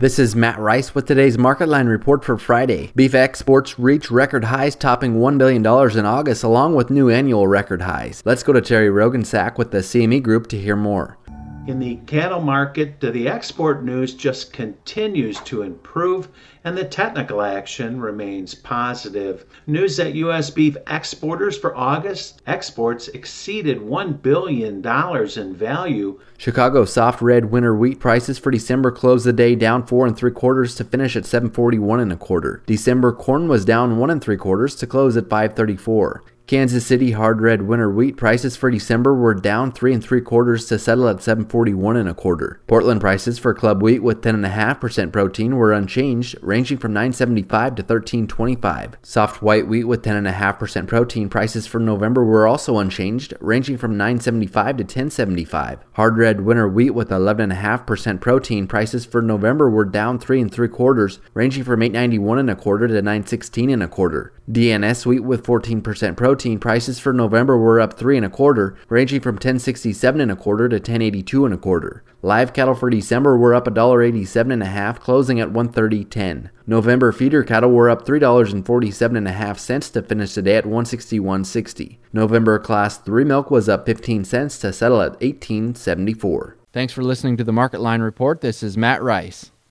This is Matt Rice with today's Market Line report for Friday. Beef exports reached record highs, topping $1 billion in August, along with new annual record highs. Let's go to Terry Rogensack with the CME Group to hear more. In the cattle market, the export news just continues to improve and the technical action remains positive. News that U.S. beef exporters for August exports exceeded $1 billion in value. Chicago soft red winter wheat prices for December closed the day down 4 3/4 to finish at $7.41 1/4. December corn was down 1 3/4 to close at $5.34. Kansas City hard red winter wheat prices for December were down 3 3/4 to settle at $7.41 1/4. Portland prices for club wheat with 10.5% protein were unchanged, ranging from $9.75 to $13.25. Soft white wheat with 10.5% protein prices for November were also unchanged, ranging from $9.75 to $10.75. Hard red winter wheat with 11.5% protein prices for November were down 3 3/4, ranging from $8.91 1/4 to $9.16 1/4. DNS wheat with 14% protein prices for November were up 3 1/4, ranging from $10.67 1/4 to $10.82 1/4. Live cattle for December were up $1.87 1/2, closing at $130.10. November feeder cattle were up $3.47 1/2 to finish the day at $161.60. November Class 3 milk was up 15 cents to settle at $18.74. Thanks for listening to the Market Line report. This is Matt Rice.